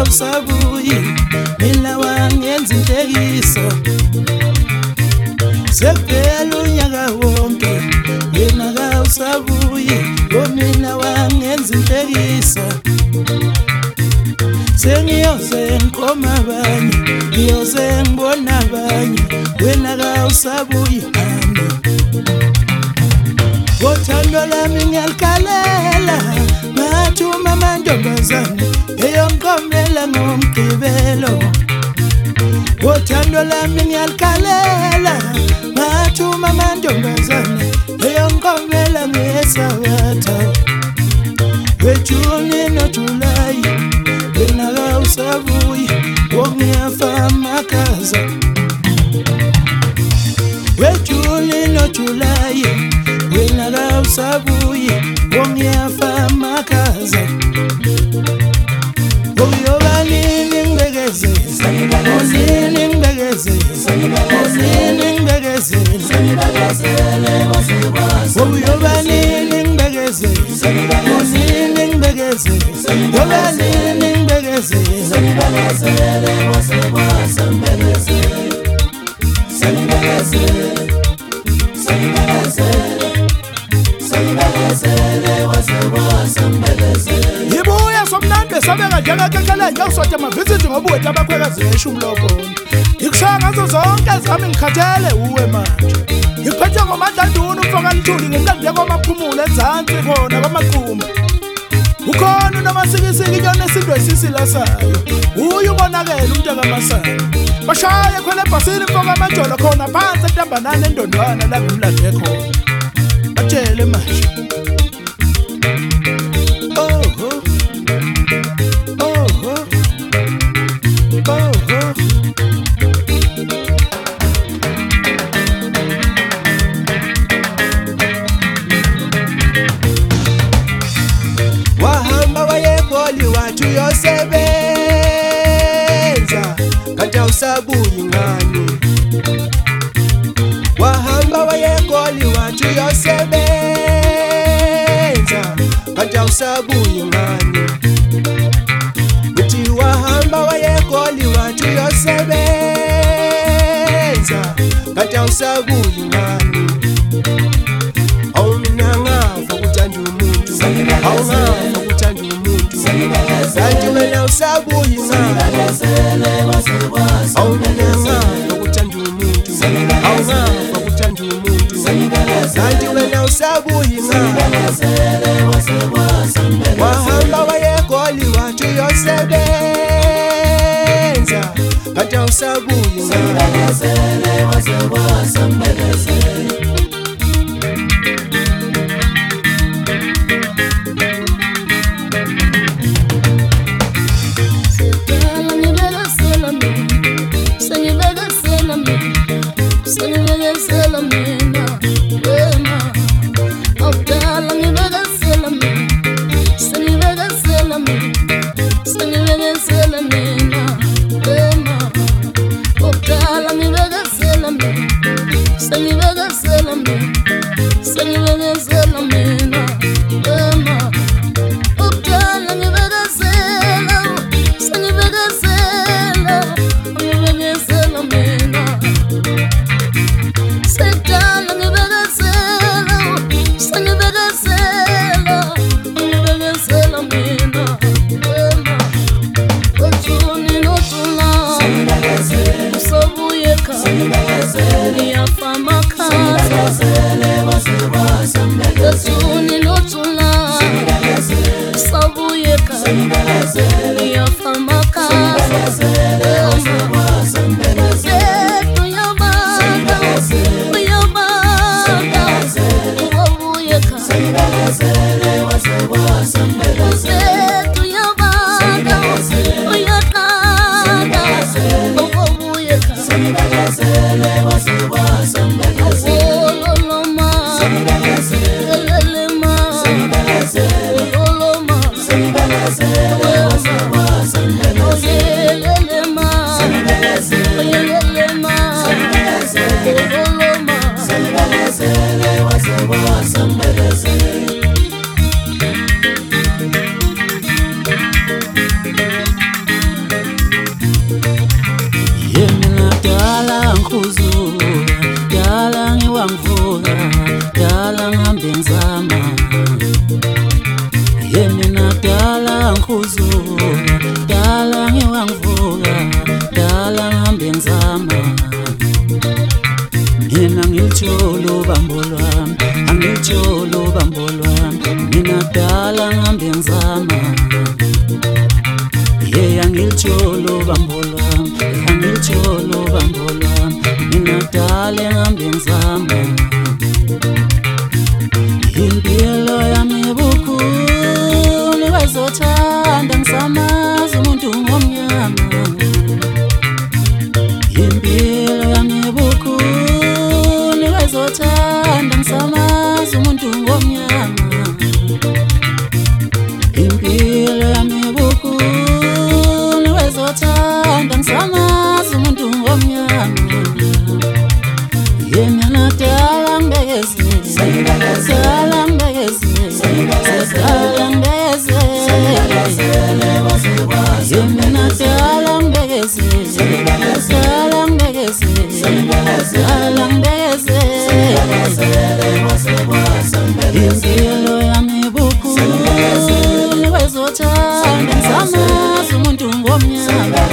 usabuyi mina wangenza inhlekisa sekuphela unyaka wonke mina kawusabuyi mina wangenza inhlekisa sengiyoze ngikoma abanye ngiyoze ngibona abanye wena kawusabuyi nami Wothando lami ngiyalikalela ngathuma amantombazane eyongiqomela ngomgqibelo Wothando lami ngiyalikalela ngathuma amantombazane eyongiqomela ngeSabatha weJuni noJulayi wena kawusabuyi ngiyafa amakaza weJuni noJulayi wena kawusabuyi ngiyafa amakaza uyobanini ngibekezela unini ngibekezela unini ngibekezela uyobanini ngibekezela unini ngibekezela uyobanini ngibekezela Ibuya somnande sabeka njengakekela ngiyosothi amavisit ngoba wethu abakhwekazi eshumi lokhona ngikushaya ngazo zonke zami ngikhathele uwe manje ngiphethe ngomadlanduna umfoka lithuli ngimlandile kwamaphumulo enzansi khona kwamaqhuma ukhona unamasikisiki inyoni esindo esisila sayo uye ubonakele umntaka kaMasana bashaya khona ebhasini umfoka amajolo khona phansi entambanane endondwana la ngimlande khona atshele manje Wahamba wayegoli wathi uyosebenza kanti awusabuyi ngani Wahamba wayegoli wathi uyosebenza kanti awusabuyi ngani Uthi wahamba wayegoli wathi uyosebenza kanti awusabuyi ngani Awumina ngafa kuthanda umuntu awungafa kuthanda umuntu kanti wena usabuyi ngani awumina ngafa kuthanda umuntu awungafa kuthanda umuntu kanti wena usabuyi ngani Wahamba wayegoli wathi uyosebenza kanti awusabuyi ngani Send me angilitsholo bambo lwami mina dala ngihambe ngizama angilitsholo bambo lwami angilitsholo bambo lwami mina dala ngihambe ngizama impilo yami bukhuni wezothanda ngisamazi umuntu ngomnyama impilo yami bukhuni wezothanda ngisamazi umuntu ngomnyama impilo yami bukhuni wezothanda ngisamazi umuntu ngomnyama yena dala ngibekeze dala ngibekeze dala ngibekeze yena dala ngibekeze dala ngibekeze dala ngibekeze impilo yami bukhuni wezothanda ngisamazi umuntu ngomnyama